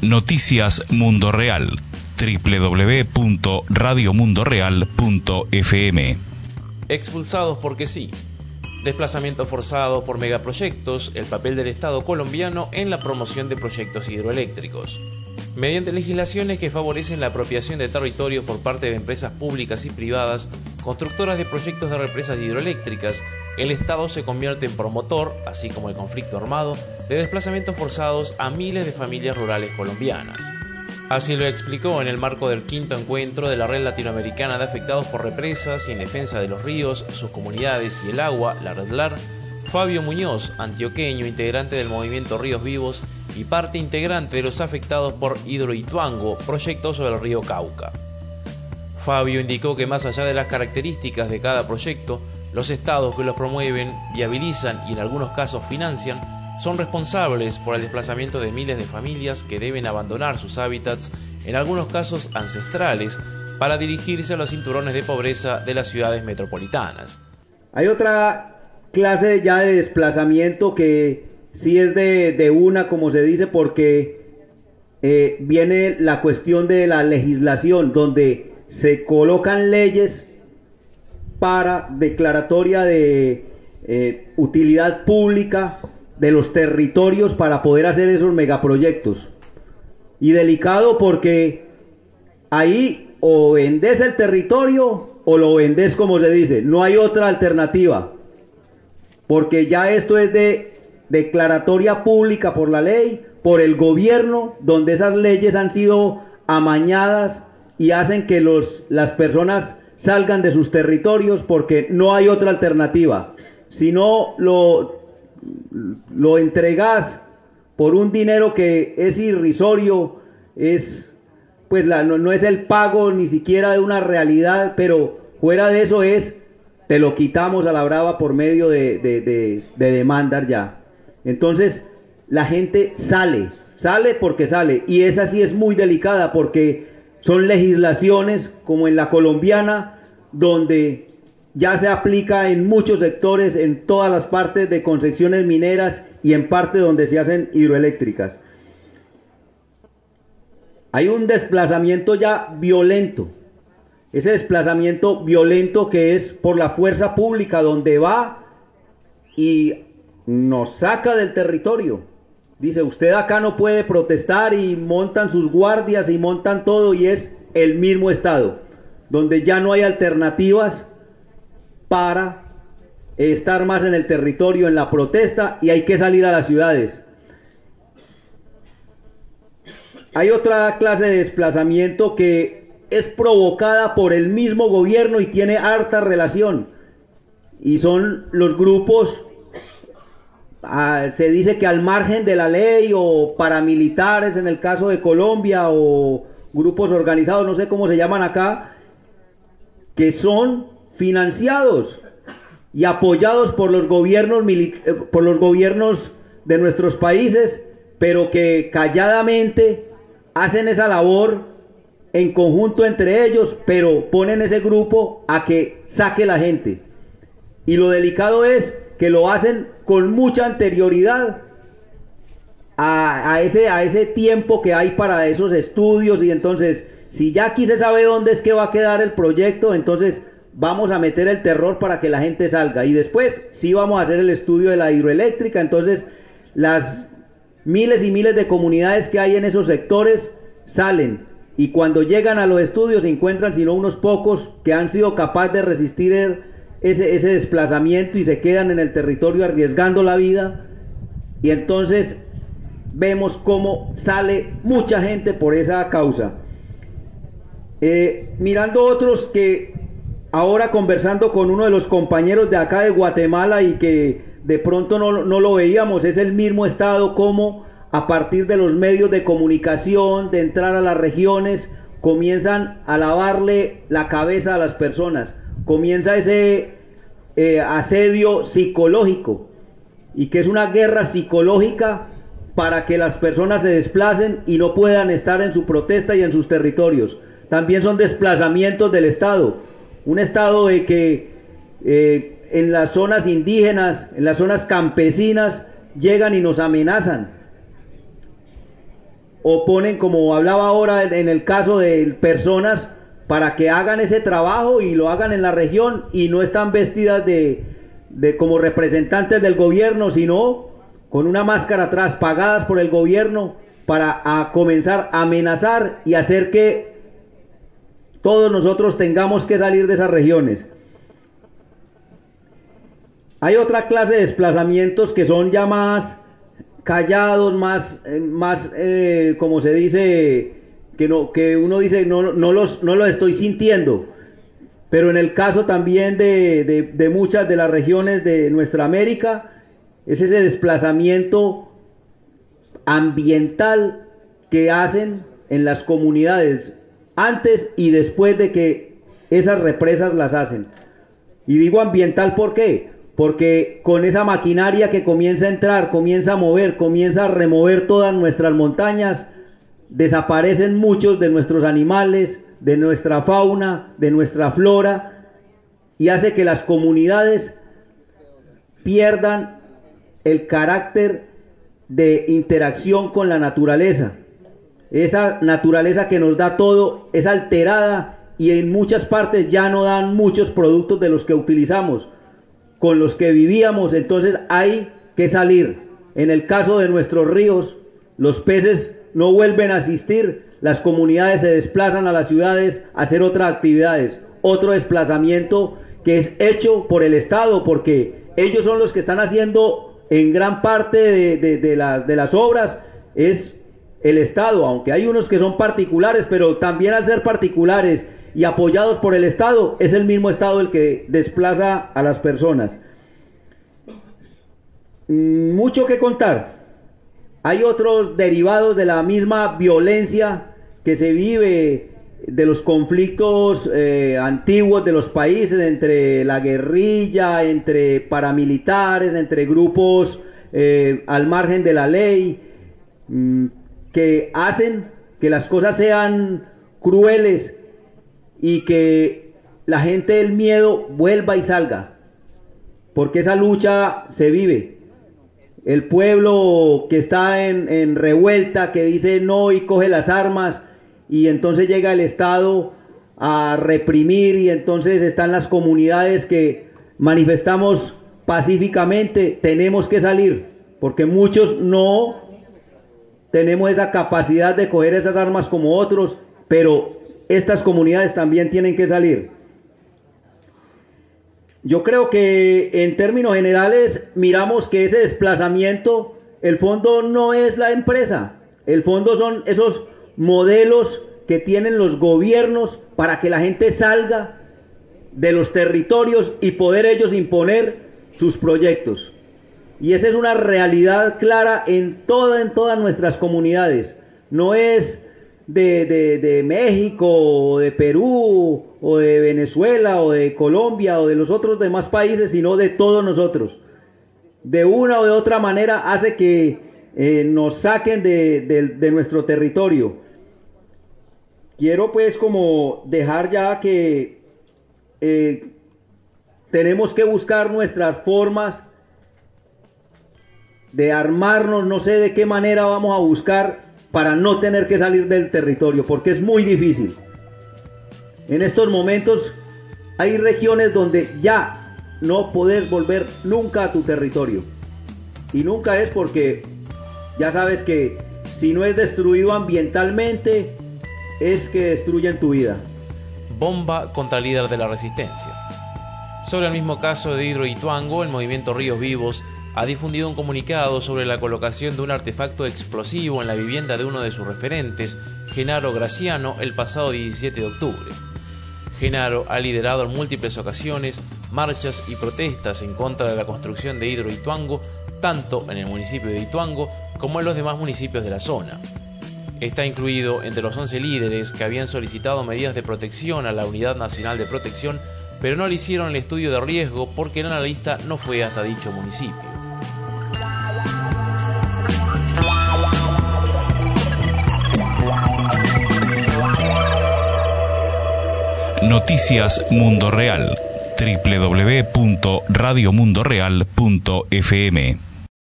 Noticias Mundo Real, www.radiomundoreal.fm. Expulsados porque sí. Desplazamiento forzado por megaproyectos, el papel del Estado colombiano en la promoción de proyectos hidroeléctricos. Mediante legislaciones que favorecen la apropiación de territorios por parte de empresas públicas y privadas, constructoras de proyectos de represas hidroeléctricas, el Estado se convierte en promotor, así como el conflicto armado, de desplazamientos forzados a miles de familias rurales colombianas. Así lo explicó en el marco del 5º encuentro de la Red Latinoamericana de Afectados por Represas y en Defensa de los Ríos, sus comunidades y el agua, la Red LAR, Fabio Muñoz, antioqueño, integrante del movimiento Ríos Vivos y parte integrante de los afectados por Hidroituango, proyecto sobre el río Cauca. Fabio indicó que más allá de las características de cada proyecto, los estados que los promueven, viabilizan y en algunos casos financian, son responsables por el desplazamiento de miles de familias que deben abandonar sus hábitats, en algunos casos ancestrales, para dirigirse a los cinturones de pobreza de las ciudades metropolitanas. Hay otra clase ya de desplazamiento que sí es de una, como se dice, porque viene la cuestión de la legislación, donde se colocan leyes para declaratoria de utilidad pública de los territorios para poder hacer esos megaproyectos. Y delicado porque ahí o vendes el territorio o lo vendes, como se dice, no hay otra alternativa, porque ya esto es de declaratoria pública por la ley, por el gobierno, donde esas leyes han sido amañadas y hacen que las personas salgan de sus territorios porque no hay otra alternativa. Si no lo entregas por un dinero que es irrisorio, pues no es el pago ni siquiera de una realidad, pero fuera de eso te lo quitamos a la brava por medio de demandas ya. Entonces la gente sale porque sale, y esa sí es muy delicada porque son legislaciones como en la colombiana, donde ya se aplica en muchos sectores, en todas las partes de concesiones mineras y en parte donde se hacen hidroeléctricas. Hay un desplazamiento ya violento, ese desplazamiento violento que es por la fuerza pública, donde va y nos saca del territorio. Dice, usted acá no puede protestar, y montan sus guardias y montan todo, y es el mismo Estado, donde ya no hay alternativas para estar más en el territorio, en la protesta, y hay que salir a las ciudades. Hay otra clase de desplazamiento que es provocada por el mismo gobierno y tiene harta relación, y son los grupos, se dice que al margen de la ley, o paramilitares en el caso de Colombia, o grupos organizados, no sé cómo se llaman acá, que son financiados y apoyados por los gobiernos de nuestros países, pero que calladamente hacen esa labor en conjunto entre ellos, pero ponen ese grupo a que saque la gente. Y lo delicado es que lo hacen con mucha anterioridad a ese tiempo que hay para esos estudios, y entonces, si ya aquí se sabe dónde es que va a quedar el proyecto, entonces vamos a meter el terror para que la gente salga, y después sí vamos a hacer el estudio de la hidroeléctrica. Entonces las miles y miles de comunidades que hay en esos sectores salen, y cuando llegan a los estudios se encuentran sino unos pocos que han sido capaces de resistir ese desplazamiento, y se quedan en el territorio arriesgando la vida, y entonces vemos cómo sale mucha gente por esa causa. Mirando otros que ahora, conversando con uno de los compañeros de acá de Guatemala, y que de pronto no lo veíamos, es el mismo Estado como a partir de los medios de comunicación, de entrar a las regiones, comienzan a lavarle la cabeza a las personas, comienza ese asedio psicológico, y que es una guerra psicológica para que las personas se desplacen y no puedan estar en su protesta y en sus territorios. También son desplazamientos del Estado, un Estado de que en las zonas indígenas, en las zonas campesinas, llegan y nos amenazan. o ponen, como hablaba ahora en el caso de personas, para que hagan ese trabajo y lo hagan en la región y no están vestidas de como representantes del gobierno, sino con una máscara atrás, pagadas por el gobierno para comenzar a amenazar y hacer que todos nosotros tengamos que salir de esas regiones. Hay otra clase de desplazamientos que son ya más callados, más como se dice, que uno dice no lo estoy sintiendo, pero en el caso también de muchas de las regiones de nuestra América es ese desplazamiento ambiental que hacen en las comunidades antes y después de que esas represas las hacen. Y digo ambiental, ¿por qué? Porque con esa maquinaria que comienza a entrar, comienza a mover, comienza a remover todas nuestras montañas, desaparecen muchos de nuestros animales, de nuestra fauna, de nuestra flora, y hace que las comunidades pierdan el carácter de interacción con la naturaleza. Esa naturaleza que nos da todo es alterada y en muchas partes ya no dan muchos productos de los que utilizamos, con los que vivíamos. Entonces hay que salir. En el caso de nuestros ríos, los peces no vuelven a existir, las comunidades se desplazan a las ciudades a hacer otras actividades. Otro desplazamiento que es hecho por el Estado, porque ellos son los que están haciendo en gran parte de las obras, es el Estado, aunque hay unos que son particulares, pero también al ser particulares y apoyados por el Estado, es el mismo Estado el que desplaza a las personas. Mucho que contar. Hay otros derivados de la misma violencia que se vive, de los conflictos antiguos de los países, entre la guerrilla, entre paramilitares, entre grupos al margen de la ley, que hacen que las cosas sean crueles y que la gente del miedo vuelva y salga, porque esa lucha se vive. El pueblo que está en revuelta, que dice no y coge las armas, y entonces llega el Estado a reprimir, y entonces están las comunidades que manifestamos pacíficamente, tenemos que salir, porque muchos no tenemos esa capacidad de coger esas armas como otros, pero estas comunidades también tienen que salir. Yo creo que en términos generales miramos que ese desplazamiento, el fondo no es la empresa, el fondo son esos modelos que tienen los gobiernos para que la gente salga de los territorios y poder ellos imponer sus proyectos. Y esa es una realidad clara en todas nuestras comunidades. No es de México, o de Perú, o de Venezuela, o de Colombia, o de los otros demás países, sino de todos nosotros. De una o de otra manera hace que nos saquen de nuestro territorio. Quiero pues como dejar ya que tenemos que buscar nuestras formas de armarnos, no sé de qué manera vamos a buscar para no tener que salir del territorio, porque es muy difícil. En estos momentos hay regiones donde ya no podés volver nunca a tu territorio, y nunca es porque ya sabes que si no es destruido ambientalmente, es que destruyen tu vida. Bomba contra el líder de la resistencia. Sobre el mismo caso de Hidroituango, el movimiento Ríos Vivos ha difundido un comunicado sobre la colocación de un artefacto explosivo en la vivienda de uno de sus referentes, Genaro Graciano, el pasado 17 de octubre. Genaro ha liderado en múltiples ocasiones marchas y protestas en contra de la construcción de Hidroituango, tanto en el municipio de Ituango como en los demás municipios de la zona. Está incluido entre los 11 líderes que habían solicitado medidas de protección a la Unidad Nacional de Protección, pero no le hicieron el estudio de riesgo porque el analista no fue hasta dicho municipio. Noticias Mundo Real. www.radiomundoreal.fm